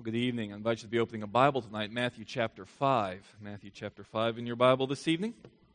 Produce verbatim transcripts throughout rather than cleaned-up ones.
Good evening. I invite you to be opening a Bible tonight, Matthew chapter five. Matthew chapter five in your Bible this evening.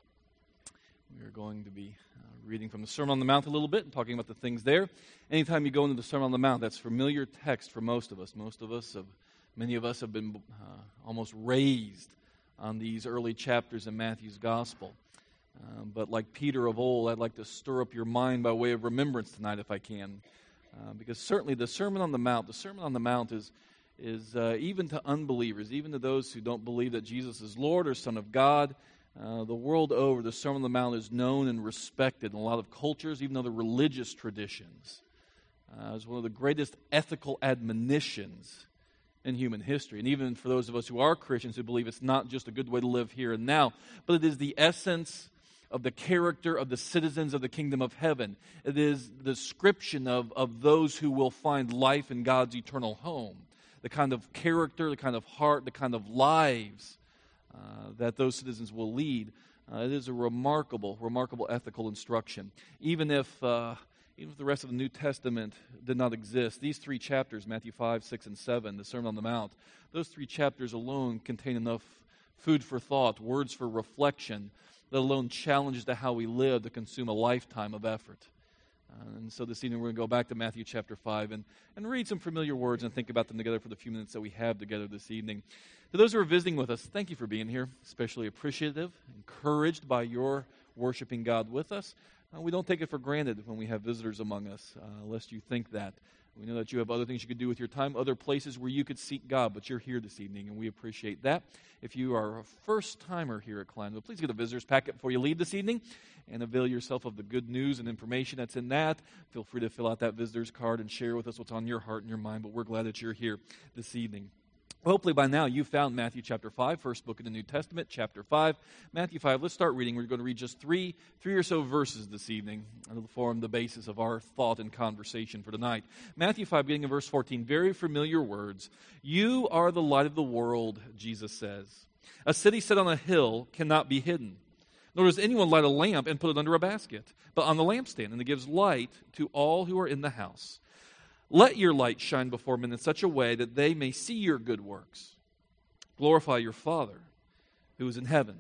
We are going to be uh, reading from the Sermon on the Mount a little bit and talking about the things there. Anytime you go into the Sermon on the Mount, that's familiar text for most of us. Most of us, have, many of us have been uh, almost raised on these early chapters in Matthew's Gospel. Uh, but like Peter of old, I'd like to stir up your mind by way of remembrance tonight if I can. Uh, because certainly the Sermon on the Mount, the Sermon on the Mount is is uh, even to unbelievers, even to those who don't believe that Jesus is Lord or Son of God, uh, the world over, the Sermon on the Mount is known and respected in a lot of cultures, even other religious traditions. Uh, it's one of the greatest ethical admonitions in human history. And even for those of us who are Christians who believe it's not just a good way to live here and now, but it is the essence of the character of the citizens of the kingdom of heaven. It is the description of, of those who will find life in God's eternal home. The kind of character, the kind of heart, the kind of lives uh, that those citizens will lead. Uh, it is a remarkable, remarkable ethical instruction. Even if, uh, even if the rest of the New Testament did not exist, these three chapters, Matthew five, six, and seven, the Sermon on the Mount, those three chapters alone contain enough food for thought, words for reflection, let alone challenges to how we live to consume a lifetime of effort. Uh, and so this evening we're going to go back to Matthew chapter five and, and read some familiar words and think about them together for the few minutes that we have together this evening. To those who are visiting with us, thank you for being here. Especially appreciative, encouraged by your worshiping God with us. Uh, we don't take it for granted when we have visitors among us, uh, lest you think that. We know that you have other things you could do with your time, other places where you could seek God, but you're here this evening, and we appreciate that. If you are a first-timer here at Kleinville, please get a visitor's packet before you leave this evening and avail yourself of the good news and information that's in that. Feel free to fill out that visitor's card and share with us what's on your heart and your mind, but we're glad that you're here this evening. Hopefully by now you found Matthew chapter five, first book of the New Testament, chapter five. Matthew five, let's start reading. We're going to read just three, three or so verses this evening. That'll form the basis of our thought and conversation for tonight. Matthew five, beginning in verse fourteen, very familiar words. You are the light of the world, Jesus says. A city set on a hill cannot be hidden. Nor does anyone light a lamp and put it under a basket, but on the lampstand, and it gives light to all who are in the house. Let your light shine before men in such a way that they may see your good works. Glorify your Father who is in heaven.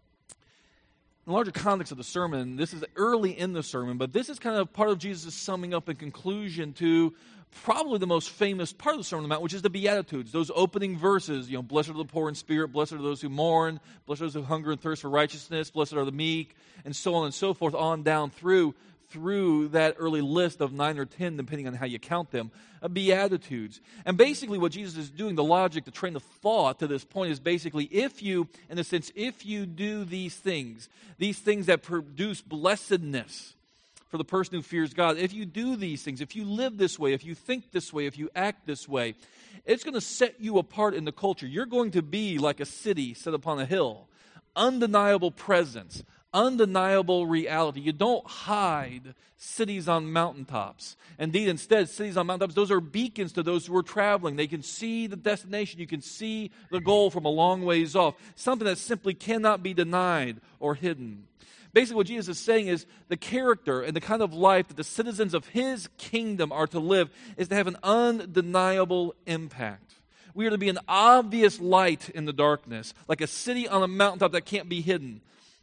In the larger context of the sermon, this is early in the sermon, but this is kind of part of Jesus' summing up and conclusion to probably the most famous part of the Sermon on the Mount, which is the Beatitudes, those opening verses. You know, blessed are the poor in spirit, blessed are those who mourn, blessed are those who hunger and thirst for righteousness, blessed are the meek, and so on and so forth, on down through through that early list of nine or ten, depending on how you count them, uh, Beatitudes. And basically what Jesus is doing, the logic, the train of thought to this point is basically if you, in a sense, if you do these things, these things that produce blessedness for the person who fears God, if you do these things, if you live this way, if you think this way, if you act this way, it's going to set you apart in the culture. You're going to be like a city set upon a hill. Undeniable presence. Undeniable reality. You don't hide cities on mountaintops. Indeed, instead, cities on mountaintops, those are beacons to those who are traveling. They can see the destination. You can see the goal from a long ways off. Something that simply cannot be denied or hidden. Basically, what Jesus is saying is the character and the kind of life that the citizens of His kingdom are to live is to have an undeniable impact. We are to be an obvious light in the darkness, like a city on a mountaintop that can't be hidden.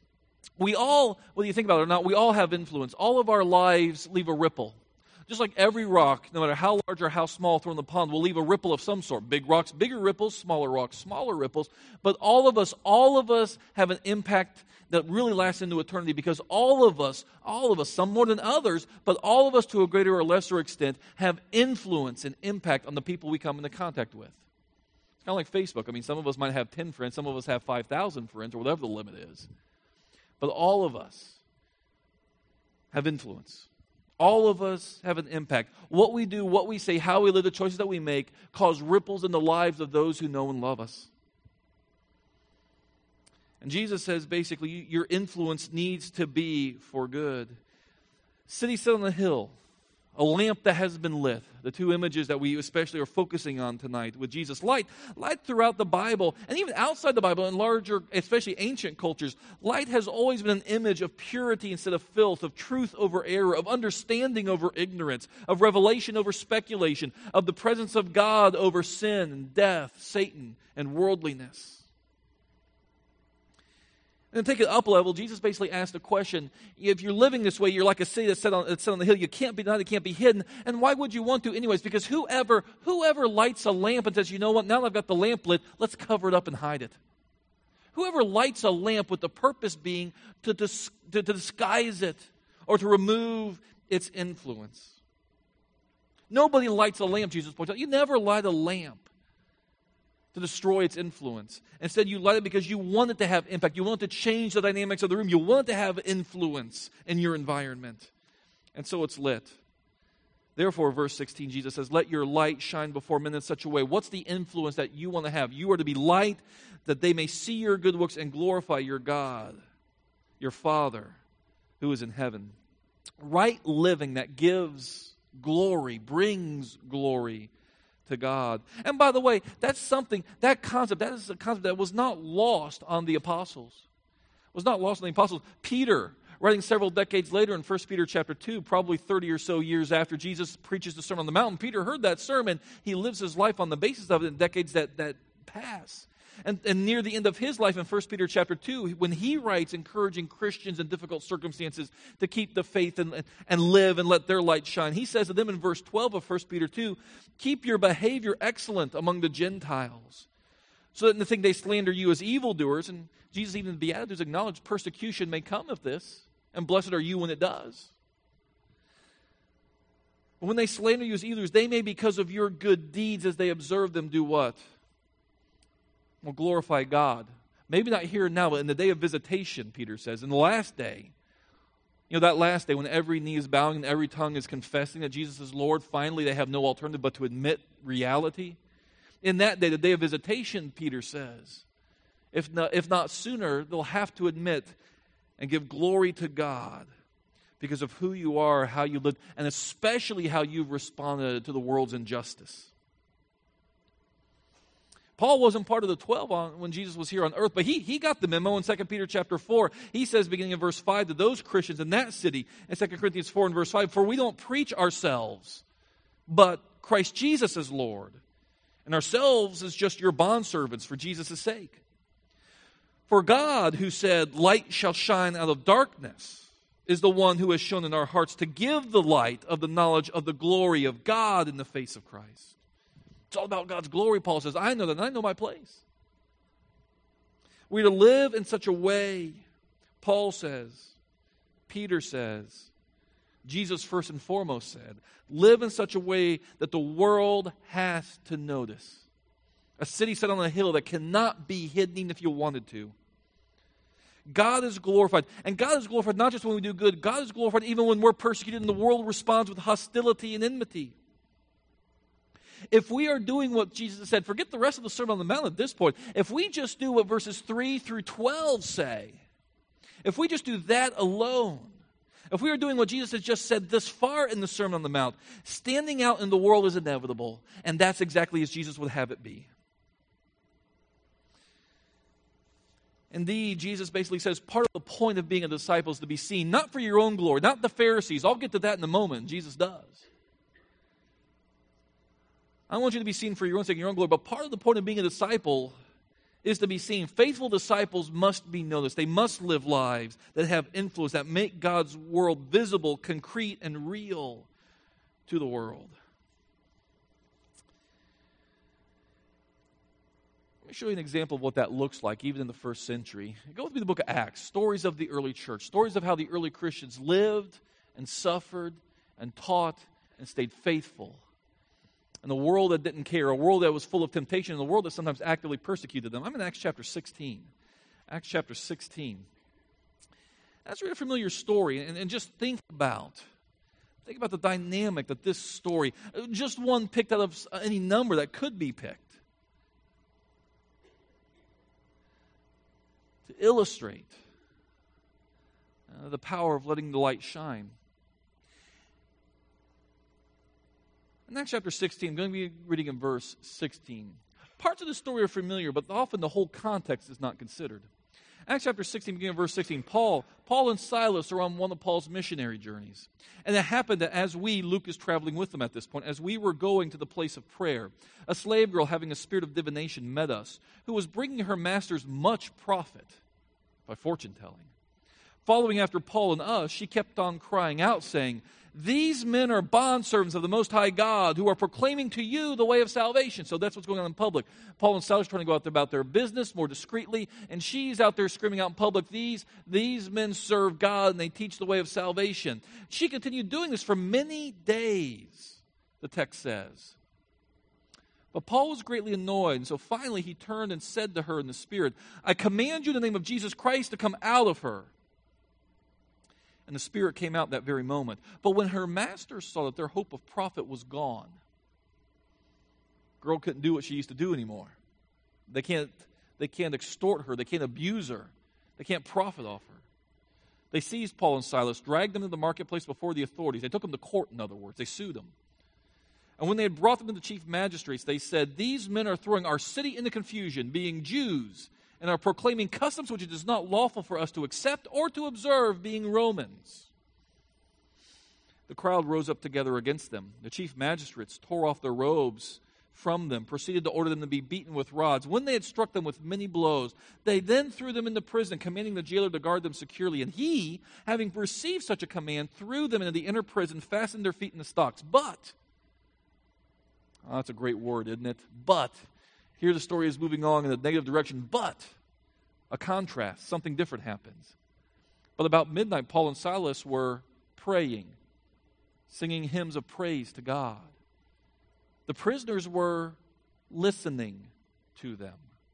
We all, whether you think about it or not, we all have influence. All of our lives leave a ripple. Just like every rock, no matter how large or how small thrown in the pond, will leave a ripple of some sort. Big rocks, bigger ripples, smaller rocks, smaller ripples. But all of us, all of us have an impact that really lasts into eternity because all of us, all of us, some more than others, but all of us to a greater or lesser extent have influence and impact on the people we come into contact with. It's kind of like Facebook. I mean, some of us might have ten friends, some of us have five thousand friends, or whatever the limit is. But all of us have influence. All of us have an impact. What we do, what we say, how we live, the choices that we make cause ripples in the lives of those who know and love us. And Jesus says basically your influence needs to be for good. City set on a hill, a lamp that has been lit. The two images that we especially are focusing on tonight with Jesus. Light, light throughout the Bible, and even outside the Bible in larger, especially ancient cultures, light has always been an image of purity instead of filth, of truth over error, of understanding over ignorance, of revelation over speculation, of the presence of God over sin and death, Satan, and worldliness. And to take it up a level, Jesus basically asked a question. If you're living this way, you're like a city that's set on, that's set on the hill. You can't be denied, it can't be hidden. And why would you want to anyways? Because whoever, whoever lights a lamp and says, you know what, now that I've got the lamp lit, let's cover it up and hide it. Whoever lights a lamp with the purpose being to, dis, to, to disguise it or to remove its influence. Nobody lights a lamp, Jesus points out. You never light a lamp to destroy its influence. Instead, you light it because you want it to have impact. You want it to change the dynamics of the room. You want it to have influence in your environment. And so it's lit. Therefore, verse sixteen, Jesus says, let your light shine before men in such a way. What's the influence that you want to have? You are to be light that they may see your good works and glorify your God, your Father, who is in heaven. Right living that gives glory, brings glory to God. And by the way, that's something, that concept, that is a concept that was not lost on the apostles. It was not lost on the apostles. Peter, writing several decades later in First Peter chapter two, probably thirty or so years after Jesus preaches the Sermon on the Mountain, Peter heard that sermon. He lives his life on the basis of it in decades that, that pass. And, and near the end of his life in First Peter chapter two, when he writes encouraging Christians in difficult circumstances to keep the faith and, and live and let their light shine, he says to them in verse twelve of First Peter two, keep your behavior excellent among the Gentiles, so that in the thing they slander you as evildoers, and Jesus even in the Beatitudes acknowledged persecution may come of this, and blessed are you when it does. But when they slander you as evildoers, they may because of your good deeds as they observe them do what? Will glorify God. Maybe not here and now, but in the day of visitation, Peter says, in the last day. You know, that last day when every knee is bowing and every tongue is confessing that Jesus is Lord, finally they have no alternative but to admit reality. In that day, the day of visitation, Peter says, if not, if not sooner, they'll have to admit and give glory to God because of who you are, how you live, and especially how you've responded to the world's injustice. Paul wasn't part of the twelve on, when Jesus was here on earth, but he, he got the memo in Second Peter chapter four. He says, beginning in verse five, to those Christians in that city, in Second Corinthians four and verse five, for we don't preach ourselves, but Christ Jesus is Lord, and ourselves as just your bondservants for Jesus' sake. For God, who said, light shall shine out of darkness, is the one who has shown in our hearts to give the light of the knowledge of the glory of God in the face of Christ. It's all about God's glory, Paul says. I know that, and I know my place. We're to live in such a way, Paul says, Peter says, Jesus first and foremost said, live in such a way that the world has to notice. A city set on a hill that cannot be hidden even if you wanted to. God is glorified. And God is glorified not just when we do good. God is glorified even when we're persecuted and the world responds with hostility and enmity. If we are doing what Jesus said, forget the rest of the Sermon on the Mount at this point. If we just do what verses three through twelve say, if we just do that alone, if we are doing what Jesus has just said this far in the Sermon on the Mount, standing out in the world is inevitable, and that's exactly as Jesus would have it be. Indeed, Jesus basically says part of the point of being a disciple is to be seen, not for your own glory, not the Pharisees. I'll get to that in a moment. Jesus does. I want you to be seen for your own sake, your own glory. But part of the point of being a disciple is to be seen. Faithful disciples must be noticed. They must live lives that have influence, that make God's world visible, concrete, and real to the world. Let me show you an example of what that looks like, even in the first century. Go with me to the book of Acts, stories of the early church, stories of how the early Christians lived and suffered and taught and stayed faithful. And the world that didn't care, a world that was full of temptation, and a world that sometimes actively persecuted them. I'm in Acts chapter sixteen. Acts chapter sixteen. That's a really familiar story, and, and just think about, think about the dynamic that this story, just one picked out of any number that could be picked, to illustrate uh, the power of letting the light shine. In Acts chapter sixteen, I'm going to be reading in verse sixteen. Parts of the story are familiar, but often the whole context is not considered. Acts chapter sixteen, beginning of verse sixteen, Paul, Paul and Silas are on one of Paul's missionary journeys. And it happened that as we, Luke is traveling with them at this point, as we were going to the place of prayer, a slave girl having a spirit of divination met us, who was bringing her masters much profit by fortune-telling. Following after Paul and us, she kept on crying out, saying, "These men are bondservants of the Most High God, who are proclaiming to you the way of salvation." So that's what's going on in public. Paul and Silas are trying to go out there about their business more discreetly, and she's out there screaming out in public, these, these men serve God, and they teach the way of salvation. She continued doing this for many days, the text says. But Paul was greatly annoyed, and so finally he turned and said to her in the Spirit, "I command you in the name of Jesus Christ to come out of her." And the spirit came out that very moment. But when her masters saw that their hope of profit was gone, girl couldn't do what she used to do anymore. They can't, they can't extort her. They can't abuse her. They can't profit off her. They seized Paul and Silas, dragged them to the marketplace before the authorities. They took them to court, in other words. They sued them. And when they had brought them to the chief magistrates, they said, "These men are throwing our city into confusion, being Jews, and are proclaiming customs which it is not lawful for us to accept or to observe, being Romans." The crowd rose up together against them. The chief magistrates tore off their robes from them, proceeded to order them to be beaten with rods. When they had struck them with many blows, they then threw them into prison, commanding the jailer to guard them securely. And he, having received such a command, threw them into the inner prison, fastened their feet in the stocks. But, oh, that's a great word, isn't it? But, here the story is moving on in a negative direction, but a contrast, something different happens. But about midnight, Paul and Silas were praying, singing hymns of praise to God. The prisoners were listening to them.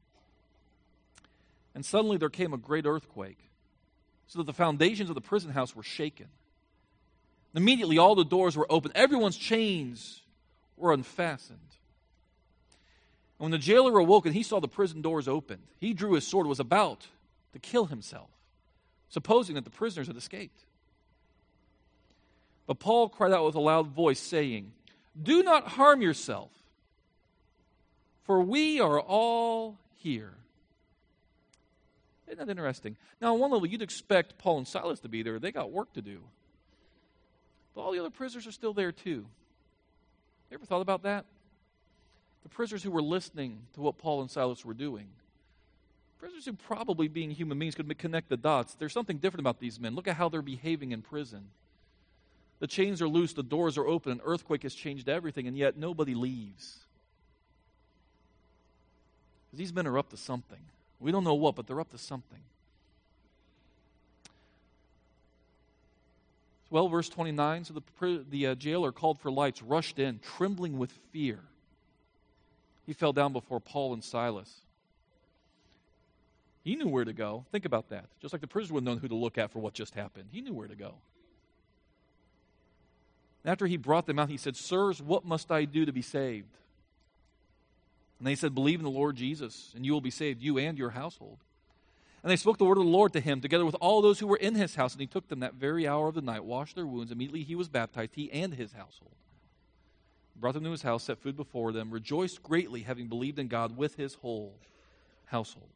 And suddenly there came a great earthquake, so that the foundations of the prison house were shaken. Immediately all the doors were opened. Everyone's chains were unfastened. And when the jailer awoke and he saw the prison doors opened, he drew his sword and was about to kill himself, supposing that the prisoners had escaped. But Paul cried out with a loud voice, saying, "Do not harm yourself, for we are all here." Isn't that interesting? Now, on one level, you'd expect Paul and Silas to be there. They got work to do. But all the other prisoners are still there, too. You ever thought about that? The prisoners who were listening to what Paul and Silas were doing. Prisoners who probably, being human beings, could connect the dots. There's something different about these men. Look at how they're behaving in prison. The chains are loose, the doors are open, an earthquake has changed everything, and yet nobody leaves. These men are up to something. We don't know what, but they're up to something. Well, verse twenty-nine, so the, the uh, jailer called for lights, rushed in, trembling with fear. He fell down before Paul and Silas. He knew where to go. Think about that. Just like the prisoners would have known who to look at for what just happened. He knew where to go. After he brought them out, he said, "Sirs, what must I do to be saved?" And they said, "Believe in the Lord Jesus, and you will be saved, you and your household." And they spoke the word of the Lord to him, together with all those who were in his house. And he took them that very hour of the night, washed their wounds. Immediately he was baptized, he and his household. Brought them to his house, set food before them, rejoiced greatly, having believed in God with his whole household.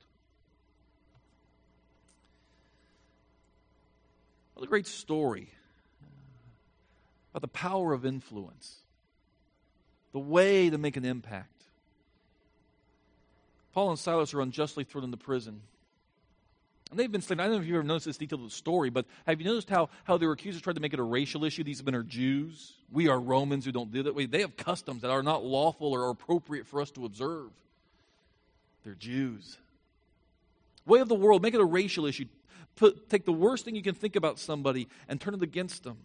What a great story about the power of influence, the way to make an impact. Paul and Silas are unjustly thrown into prison. And they've been slain. I don't know if you've ever noticed this detail of the story, but have you noticed how, how their accusers tried to make it a racial issue? These men are Jews. We are Romans who don't do that way. They have customs that are not lawful or appropriate for us to observe. They're Jews. Way of the world, make it a racial issue. Put, take the worst thing you can think about somebody and turn it against them.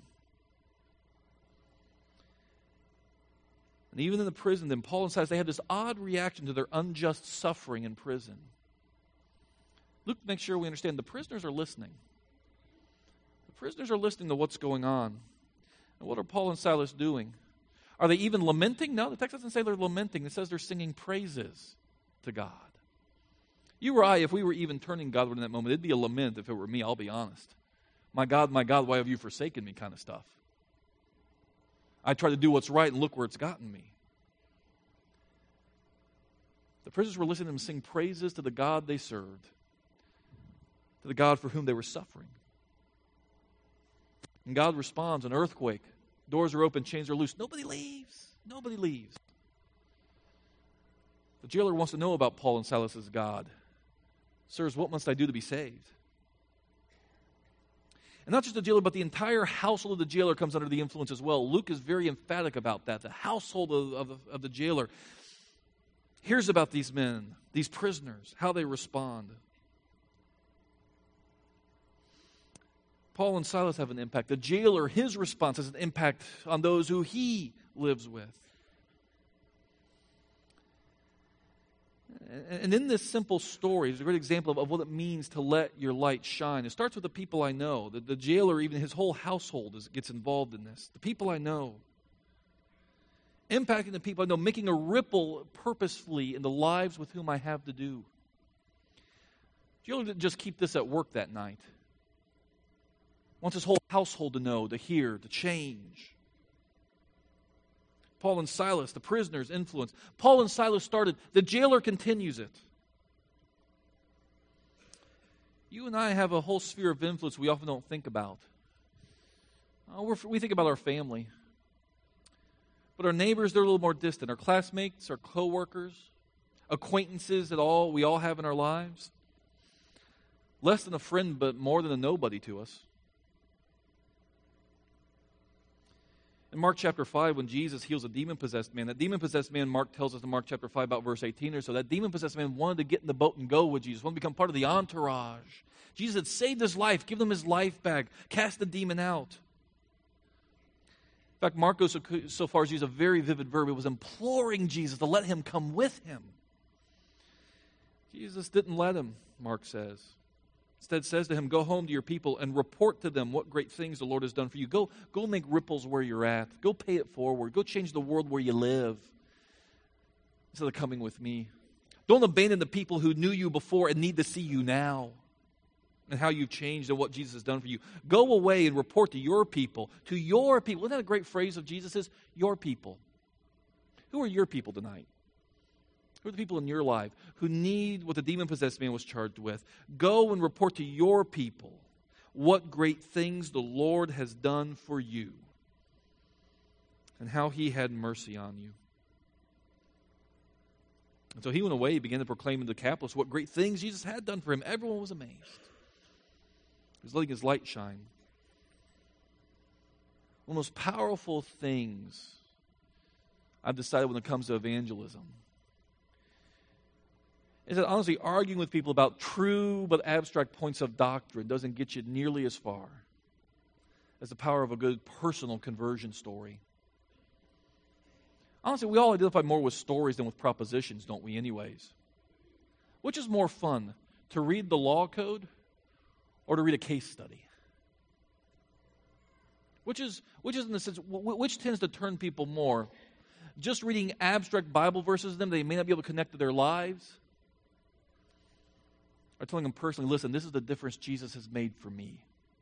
And even in the prison, then Paul and Silas, they have this odd reaction to their unjust suffering in prison. Luke makes sure we understand the prisoners are listening. The prisoners are listening to what's going on. And what are Paul and Silas doing? Are they even lamenting? No, the text doesn't say they're lamenting. It says they're singing praises to God. You or I, if we were even turning Godward in that moment, it'd be a lament if it were me, I'll be honest. My God, my God, why have you forsaken me kind of stuff. I try to do what's right, and look where it's gotten me. The prisoners were listening to him sing praises to the God they served, to the God for whom they were suffering. And God responds, an earthquake. Doors are open, chains are loose. Nobody leaves. Nobody leaves. The jailer wants to know about Paul and Silas' God. Sirs, what must I do to be saved? And not just the jailer, but the entire household of the jailer comes under the influence as well. Luke is very emphatic about that. The household of, of, of the jailer hears about these men, these prisoners, how they respond. Paul and Silas have an impact. The jailer, his response has an impact on those who he lives with. And in this simple story, it's a great example of, of what it means to let your light shine. It starts with the people I know. The, the jailer, even his whole household, is, gets involved in this. The people I know. Impacting the people I know, making a ripple purposefully in the lives with whom I have to do. The jailer didn't just keep this at work that night. He wants his whole household to know, to hear, to change. Paul and Silas, the prisoners' influence. Paul and Silas started. The jailer continues it. You and I have a whole sphere of influence we often don't think about. Uh, we're, we think about our family. But our neighbors, they're a little more distant. Our classmates, our coworkers, acquaintances that all we all have in our lives. Less than a friend, but more than a nobody to us. In Mark chapter five, when Jesus heals a demon-possessed man, that demon-possessed man, Mark tells us in Mark chapter five, about verse eighteen or so, that demon-possessed man wanted to get in the boat and go with Jesus, wanted to become part of the entourage. Jesus had saved his life, given him his life back, cast the demon out. In fact, Mark goes so, so far as to use a very vivid verb. It was imploring Jesus to let him come with him. Jesus didn't let him, Mark says. Instead says to him, go home to your people and report to them what great things the Lord has done for you. Go, go make ripples where you're at. Go pay it forward. Go change the world where you live instead of coming with me. Don't abandon the people who knew you before and need to see you now and how you've changed and what Jesus has done for you. Go away and report to your people, to your people. Isn't that a great phrase of Jesus? Your people. Who are your people tonight? Who are the people in your life who need what the demon-possessed man was charged with? Go and report to your people what great things the Lord has done for you and how he had mercy on you. And so he went away, he began to proclaim to the Decapolis what great things Jesus had done for him. Everyone was amazed. He was letting his light shine. One of the most powerful things I've decided when it comes to evangelism is that honestly arguing with people about true but abstract points of doctrine doesn't get you nearly as far as the power of a good personal conversion story. Honestly, we all identify more with stories than with propositions, don't we, anyways? Which is more fun, to read the law code or to read a case study? Which is, which is in the sense, which tends to turn people more? Just reading abstract Bible verses to them they may not be able to connect to their lives? Or telling them personally, listen, this is the difference Jesus has made for me.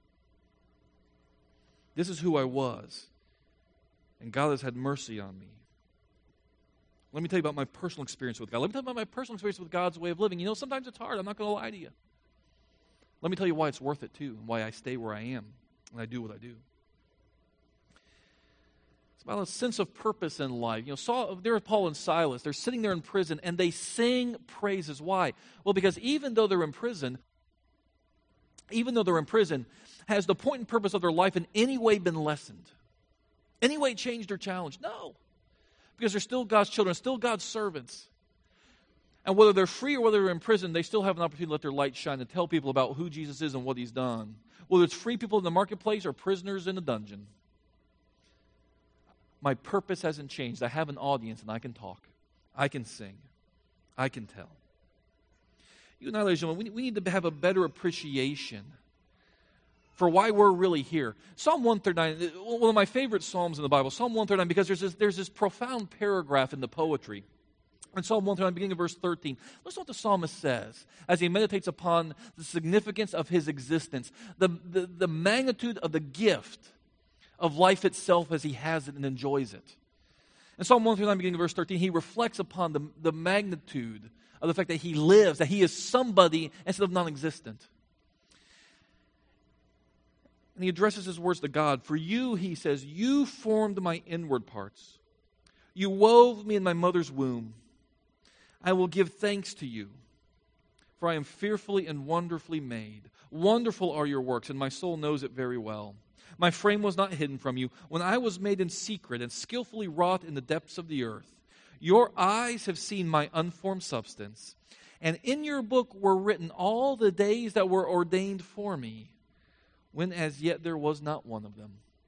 This is who I was. And God has had mercy on me. Let me tell you about my personal experience with God. Let me tell you about my personal experience with God's way of living. You know, sometimes it's hard. I'm not going to lie to you. Let me tell you why it's worth it too, and why I stay where I am, and I do what I do. It's about a sense of purpose in life. You know, Saul, there are Paul and Silas. They're sitting there in prison, and they sing praises. Why? Well, because even though they're in prison, even though they're in prison, has the point and purpose of their life in any way been lessened? Any way changed or challenged? No. Because they're still God's children, still God's servants. And whether they're free or whether they're in prison, they still have an opportunity to let their light shine and tell people about who Jesus is and what he's done. Whether it's free people in the marketplace or prisoners in a dungeon. My purpose hasn't changed. I have an audience and I can talk. I can sing. I can tell. You and I, ladies and gentlemen, we need to have a better appreciation for why we're really here. Psalm one thirty-nine, one of my favorite psalms in the Bible, Psalm one thirty-nine, because there's this, there's this profound paragraph in the poetry. In Psalm one thirty-nine, beginning of verse thirteen, listen to what the psalmist says as he meditates upon the significance of his existence, the, the, the magnitude of the gift of life itself as he has it and enjoys it. In Psalm one thirty-nine, beginning of verse thirteen, he reflects upon the, the magnitude of the fact that he lives, that he is somebody instead of non-existent. And he addresses his words to God. For you, he says, you formed my inward parts. You wove me in my mother's womb. I will give thanks to you, for I am fearfully and wonderfully made. Wonderful are your works, and my soul knows it very well. My frame was not hidden from you when I was made in secret and skillfully wrought in the depths of the earth. Your eyes have seen my unformed substance, and in your book were written all the days that were ordained for me, when as yet there was not one of them.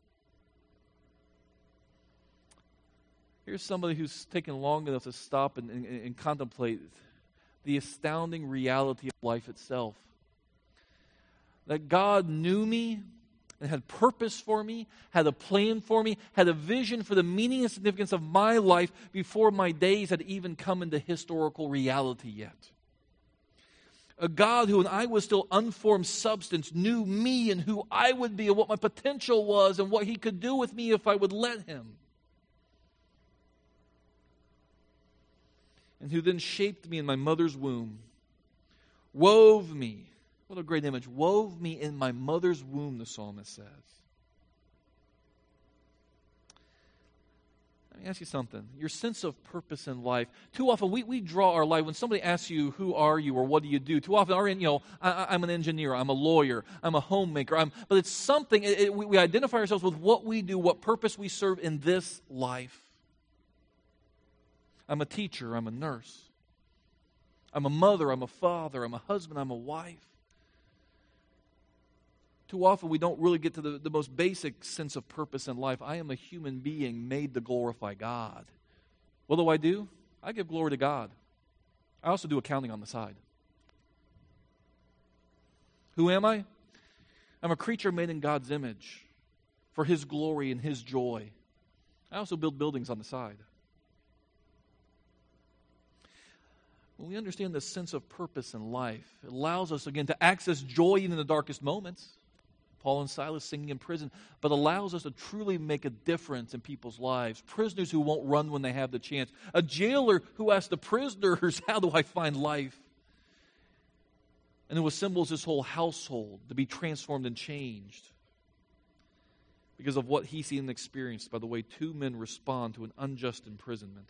Here's somebody who's taken long enough to stop and, and, and contemplate the astounding reality of life itself. That God knew me and had purpose for me, had a plan for me, had a vision for the meaning and significance of my life before my days had even come into historical reality yet. A God who, when I was still unformed substance, knew me and who I would be and what my potential was and what he could do with me if I would let him. And who then shaped me in my mother's womb, wove me. What a great image. Wove me in my mother's womb, the psalmist says. Let me ask you something. Your sense of purpose in life. Too often we, we draw our life, when somebody asks you, who are you or what do you do? Too often, our, you know, I, I'm an engineer, I'm a lawyer, I'm a homemaker. I'm, but it's something, it, it, we, we identify ourselves with what we do, what purpose we serve in this life. I'm a teacher, I'm a nurse. I'm a mother, I'm a father, I'm a husband, I'm a wife. Too often we don't really get to the, the most basic sense of purpose in life. I am a human being made to glorify God. What do I do? I give glory to God. I also do accounting on the side. Who am I? I'm a creature made in God's image for His glory and His joy. I also build buildings on the side. When we understand the sense of purpose in life, it allows us, again, to access joy even in the darkest moments. Paul and Silas singing in prison, but allows us to truly make a difference in people's lives. Prisoners who won't run when they have the chance. A jailer who asks the prisoners, how do I find life? And who assembles his whole household to be transformed and changed because of what he's seen and experienced by the way two men respond to an unjust imprisonment.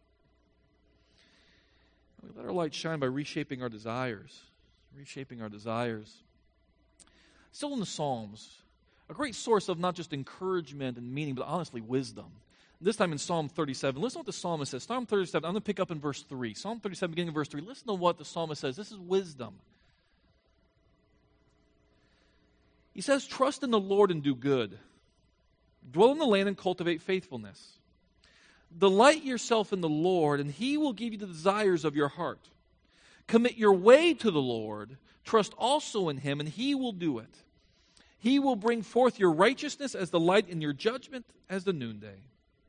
We let our light shine by reshaping our desires. Reshaping our desires. Still in the Psalms, a great source of not just encouragement and meaning, but honestly wisdom. This time in Psalm thirty-seven, listen to what the psalmist says. Psalm thirty-seven, I'm going to pick up in verse three. Psalm thirty-seven, beginning in verse three. Listen to what the psalmist says. This is wisdom. He says, trust in the Lord and do good. Dwell in the land and cultivate faithfulness. Delight yourself in the Lord, and He will give you the desires of your heart. Commit your way to the Lord. Trust also in Him, and He will do it. He will bring forth your righteousness as the light and your judgment as the noonday.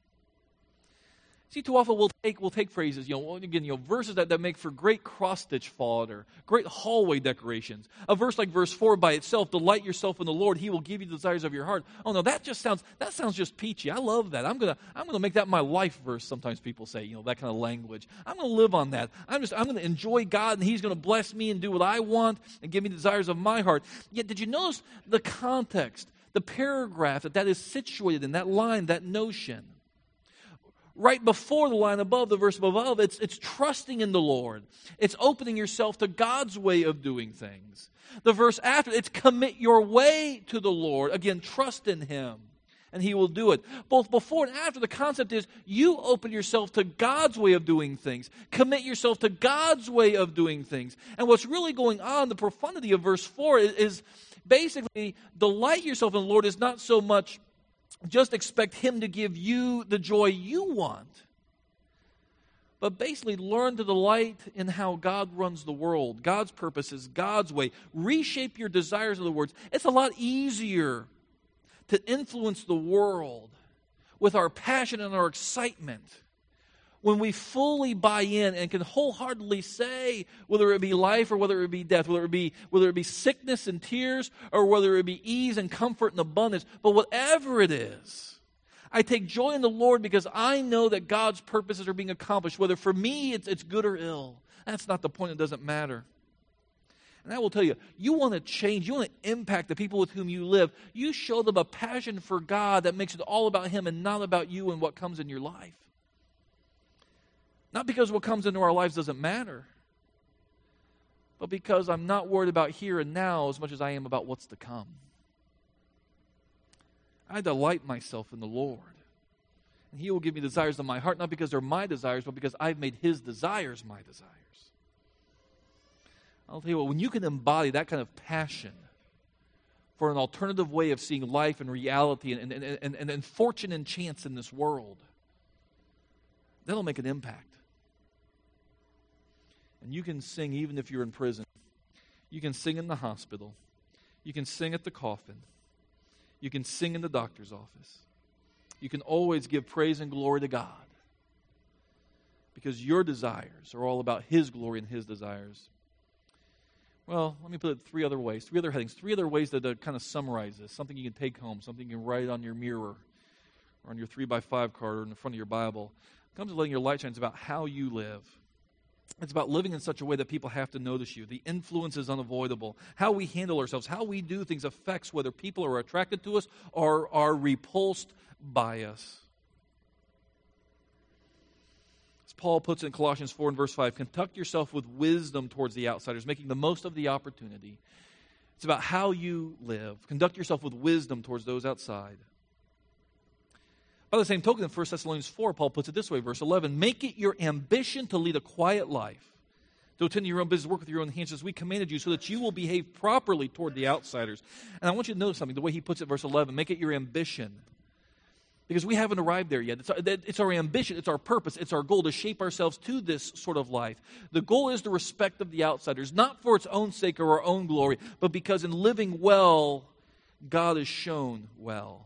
See, too often we'll take, we'll take phrases, you know, again, you know, verses that, that make for great cross-stitch fodder, great hallway decorations. A verse like verse four by itself, delight yourself in the Lord, He will give you the desires of your heart. Oh no, that just sounds, that sounds just peachy. I love that. I'm gonna, I'm gonna make that my life verse, sometimes people say, you know, that kind of language. I'm gonna live on that. I'm just, I'm gonna enjoy God, and He's gonna bless me and do what I want and give me the desires of my heart. Yet, did you notice the context, the paragraph that that is situated in, that line, that notion? Right before the line above, the verse above, it's, it's trusting in the Lord. It's opening yourself to God's way of doing things. The verse after, it's commit your way to the Lord. Again, trust in Him, and He will do it. Both before and after, the concept is you open yourself to God's way of doing things. Commit yourself to God's way of doing things. And what's really going on, the profundity of verse four, is, is basically delight yourself in the Lord is not so much just expect Him to give you the joy you want, but basically learn to delight in how God runs the world, God's purposes, God's way. Reshape your desires, in other words. It's a lot easier to influence the world with our passion and our excitement when we fully buy in and can wholeheartedly say, whether it be life or whether it be death, whether it be whether it be sickness and tears or whether it be ease and comfort and abundance, but whatever it is, I take joy in the Lord because I know that God's purposes are being accomplished, whether for me it's, it's good or ill. That's not the point. It doesn't matter. And I will tell you, you want to change, you want to impact the people with whom you live. You show them a passion for God that makes it all about Him and not about you and what comes in your life. Not because what comes into our lives doesn't matter, but because I'm not worried about here and now as much as I am about what's to come. I delight myself in the Lord. And He will give me desires of my heart, not because they're my desires, but because I've made His desires my desires. I'll tell you what, when you can embody that kind of passion for an alternative way of seeing life and reality and, and, and, and, and fortune and chance in this world, that'll make an impact. And you can sing even if you're in prison. You can sing in the hospital. You can sing at the coffin. You can sing in the doctor's office. You can always give praise and glory to God because your desires are all about His glory and His desires. Well, let me put it three other ways, three other headings, three other ways that uh, kind of summarize this, something you can take home, something you can write on your mirror or on your three by five card or in the front of your Bible. It comes to letting your light shine. It's about how you live. It's about living in such a way that people have to notice you. The influence is unavoidable. How we handle ourselves, how we do things affects whether people are attracted to us or are repulsed by us. As Paul puts it in Colossians four and verse five, conduct yourself with wisdom towards the outsiders, making the most of the opportunity. It's about how you live. Conduct yourself with wisdom towards those outside. By the same token, in First Thessalonians four, Paul puts it this way, verse eleven, make it your ambition to lead a quiet life, to attend to your own business, work with your own hands as we commanded you, so that you will behave properly toward the outsiders. And I want you to notice something, the way he puts it, verse eleven, make it your ambition. Because we haven't arrived there yet. It's our, it's our ambition, it's our purpose, it's our goal to shape ourselves to this sort of life. The goal is the respect of the outsiders, not for its own sake or our own glory, but because in living well, God is shown well.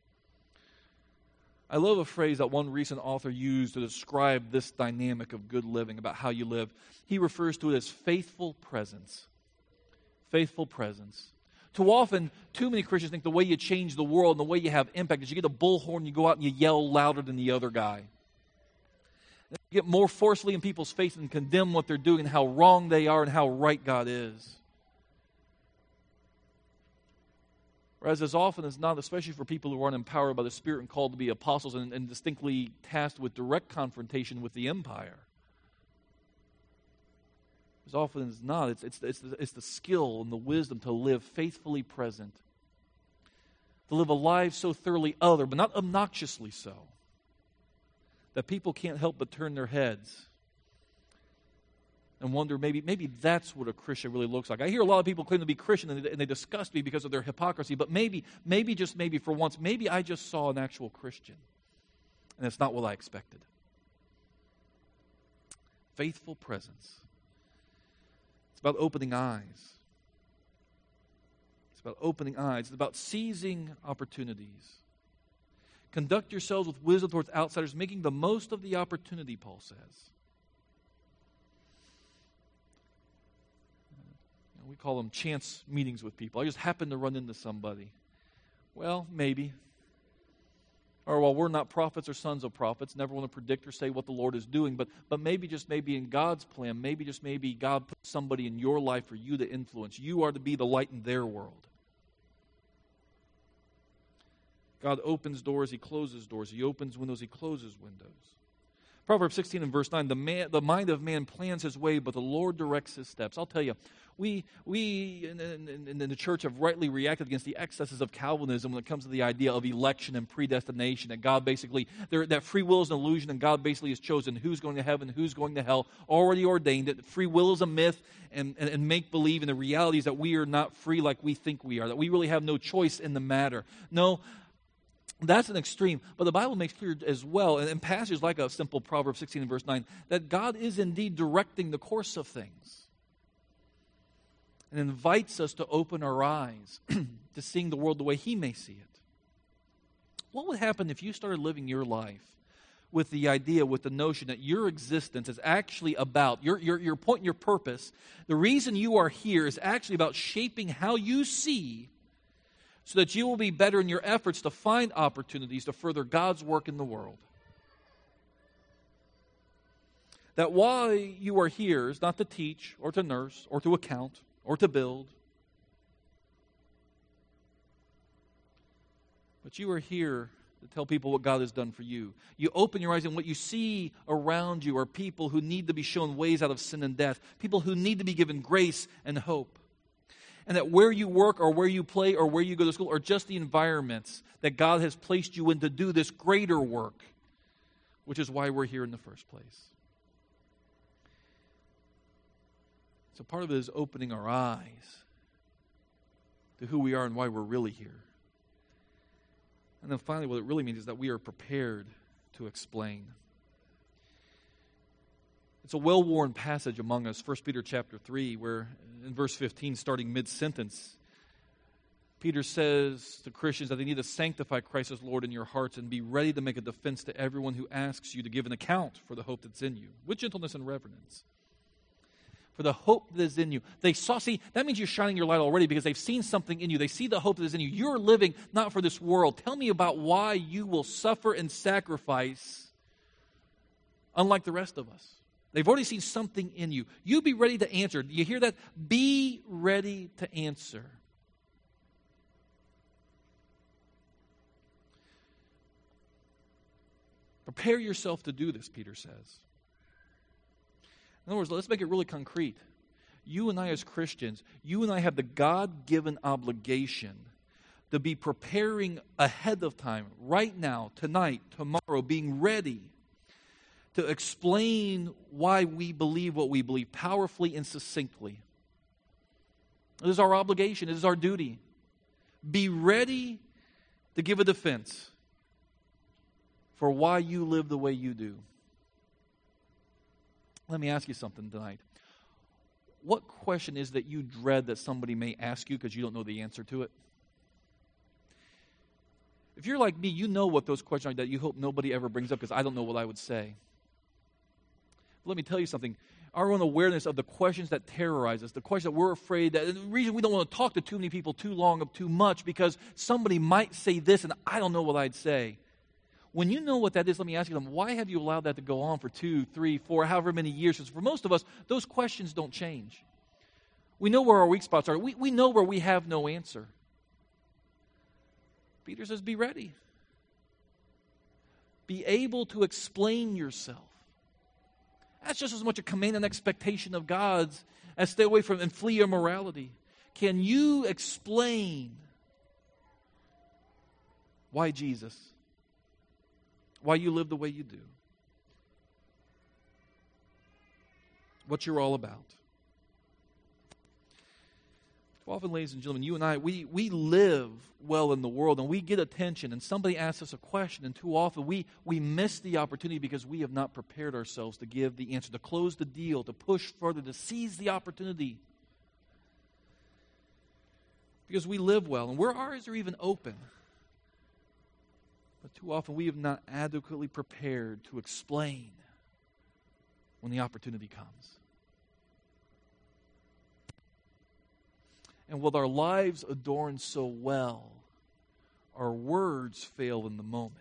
I love a phrase that one recent author used to describe this dynamic of good living, about how you live. He refers to it as faithful presence. Faithful presence. Too often, too many Christians think the way you change the world and the way you have impact is you get a bullhorn and you go out and you yell louder than the other guy. You get more forcefully in people's face and condemn what they're doing and how wrong they are and how right God is. Whereas as often as not, especially for people who aren't empowered by the Spirit and called to be apostles and, and distinctly tasked with direct confrontation with the empire, as often as not, it's, it's, it's, the, it's the skill and the wisdom to live faithfully present, to live a life so thoroughly other, but not obnoxiously so, that people can't help but turn their heads and wonder, maybe maybe that's what a Christian really looks like. I hear a lot of people claim to be Christian and they, and they disgust me because of their hypocrisy, but maybe, maybe just maybe for once, maybe I just saw an actual Christian, and it's not what I expected. Faithful presence. It's about opening eyes. It's about opening eyes. It's about seizing opportunities. Conduct yourselves with wisdom towards outsiders, making the most of the opportunity, Paul says. We call them chance meetings with people. I just happen to run into somebody. Well, maybe. Or, well, we're not prophets or sons of prophets. Never want to predict or say what the Lord is doing. But, but maybe, just maybe in God's plan, maybe just maybe God put somebody in your life for you to influence. You are to be the light in their world. God opens doors, He closes doors. He opens windows, He closes windows. Proverbs sixteen and verse nine, the, man, the mind of man plans his way, but the Lord directs his steps. I'll tell you, we we in, in, in the church have rightly reacted against the excesses of Calvinism when it comes to the idea of election and predestination, that God basically, there, that free will is an illusion, and God basically has chosen who's going to heaven, who's going to hell, already ordained it. Free will is a myth and, and, and make-believe, and the reality is that we are not free like we think we are, that we really have no choice in the matter. No, that's an extreme, but the Bible makes clear as well, and in passages like a simple Proverbs sixteen and verse nine, that God is indeed directing the course of things and invites us to open our eyes to seeing the world the way He may see it. What would happen if you started living your life with the idea, with the notion that your existence is actually about, your, your, your point and your purpose, the reason you are here is actually about shaping how you see so that you will be better in your efforts to find opportunities to further God's work in the world. That why you are here is not to teach or to nurse or to account or to build, but you are here to tell people what God has done for you. You open your eyes and what you see around you are people who need to be shown ways out of sin and death, people who need to be given grace and hope. And that where you work or where you play or where you go to school are just the environments that God has placed you in to do this greater work, which is why we're here in the first place. So part of it is opening our eyes to who we are and why we're really here. And then finally, what it really means is that we are prepared to explain. It's a well-worn passage among us, First Peter chapter three, where in verse fifteen, starting mid-sentence, Peter says to Christians that they need to sanctify Christ as Lord in your hearts and be ready to make a defense to everyone who asks you to give an account for the hope that's in you, with gentleness and reverence. For the hope that is in you. They saw, see, that means you're shining your light already because they've seen something in you. They see the hope that is in you. You're living not for this world. Tell me about why you will suffer and sacrifice unlike the rest of us. They've already seen something in you. You be ready to answer. Do you hear that? Be ready to answer. Prepare yourself to do this, Peter says. In other words, let's make it really concrete. You and I as Christians, you and I have the God-given obligation to be preparing ahead of time, right now, tonight, tomorrow, being ready to explain why we believe what we believe powerfully and succinctly. It is our obligation. It is our duty. Be ready to give a defense for why you live the way you do. Let me ask you something tonight. What question is that you dread that somebody may ask you because you don't know the answer to it? If you're like me, you know what those questions are that you hope nobody ever brings up because I don't know what I would say. But let me tell you something. Our own awareness of the questions that terrorize us, the questions that we're afraid that, and the reason we don't want to talk to too many people too long of too much because somebody might say this and I don't know what I'd say. When you know what that is, let me ask you them, why have you allowed that to go on for two, three, four, however many years? Because for most of us, those questions don't change. We know where our weak spots are. We, we know where we have no answer. Peter says, be ready. Be able to explain yourself. That's just as much a command and expectation of God's as stay away from and flee immorality. Can you explain why Jesus? Why you live the way you do. What you're all about. Too often, ladies and gentlemen, you and I, we, we live well in the world and we get attention and somebody asks us a question and too often we, we miss the opportunity because we have not prepared ourselves to give the answer, to close the deal, to push further, to seize the opportunity. Because we live well and our eyes are even open. But too often we have not adequately prepared to explain when the opportunity comes. And with our lives adorned so well, our words fail in the moment.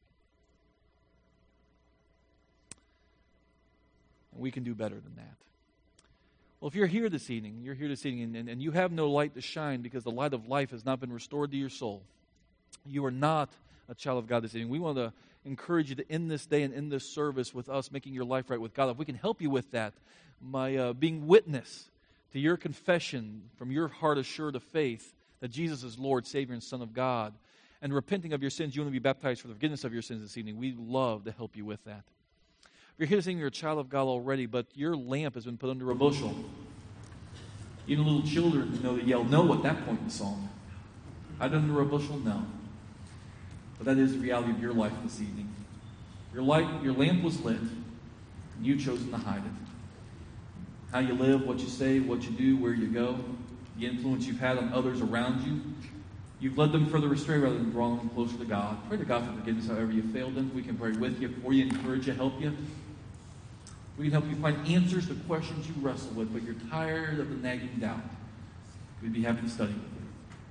And we can do better than that. Well, if you're here this evening, you're here this evening and, and, and you have no light to shine because the light of life has not been restored to your soul, you are not a child of God this evening. We want to encourage you to end this day and end this service with us making your life right with God. If we can help you with that, by uh, being witness to your confession from your heart assured of faith that Jesus is Lord, Savior, and Son of God, and repenting of your sins, you want to be baptized for the forgiveness of your sins this evening. We'd love to help you with that. If you're here this evening, you're a child of God already, but your lamp has been put under a bushel. Even little children know that yell no at that point in the song. Hide under a bushel? No. But that is the reality of your life this evening. Your light, your lamp was lit, and you've chosen to hide it. How you live, what you say, what you do, where you go, the influence you've had on others around you, you've led them further astray rather than drawing them closer to God. Pray to God for forgiveness however you failed them. We can pray with you, for you, encourage you, help you. We can help you find answers to questions you wrestle with, but you're tired of the nagging doubt. We'd be happy to study with you.